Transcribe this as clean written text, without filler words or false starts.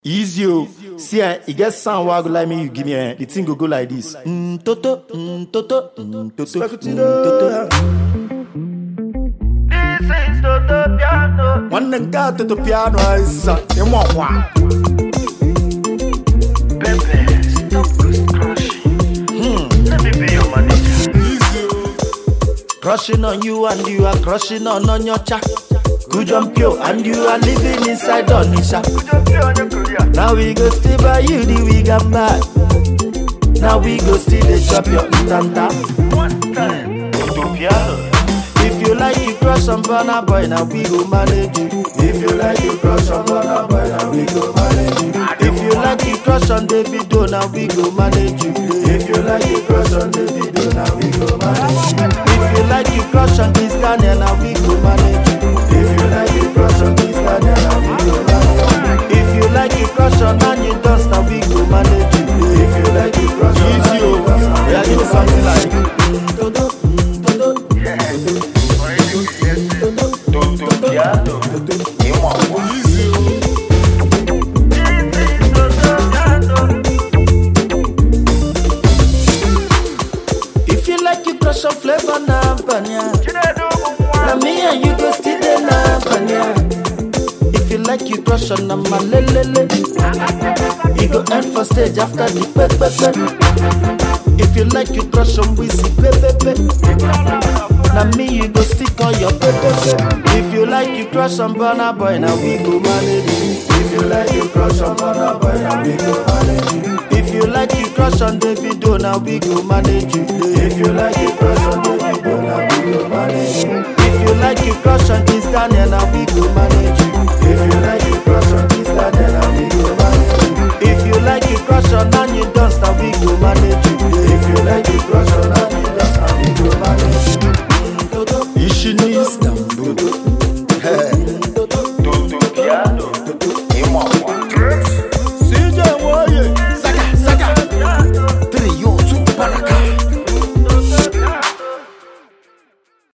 Easy, oh. See, it gets sound where I go like me, you give me the thing go like this. Toto, toto, toto, This is Toto Piano. One and got to the piano is a one. Baby, stop crushing. Let me be your manager. Crushing on you and you are crushing on your cha. Good jump yo and you are living inside Onisha. Now we go stay by you the week and back. Now we go still the chop your tanta. One time, Toto Piano. If you like you crush on Burna Boy, now we go manage you. If you like you crush on Burna Boy, now we go manage you. If you like you crush on Davido, now we go manage you. If you like you crush on Davido, now we go manage you. If you like you crush on this Daniel, now we go manage you. If you like you crush on this Daniel, now we go manage you. If you like you crush on Anya Dust, now we go manage you. If you like you crush on Anya Dust, now we go something like Toto, Toto. Toto Piano. You want one? If you like you crush on flavor na banya. Na me and you go still there na banya. If you like you crush on na malelele. You go end for stage after the pepe. If you like you crush on Wizzy pepe. Na me you go stick on your pepe. If you like you crush on Burna Boy, now we go manage you. If you like you crush on Burna Boy, now we go manage you. If you like you crush on Davido, now we go manage you. If you like you crush on Davido, now we go manage you. If you like you crush on this Daniel, now we go manage you. If you like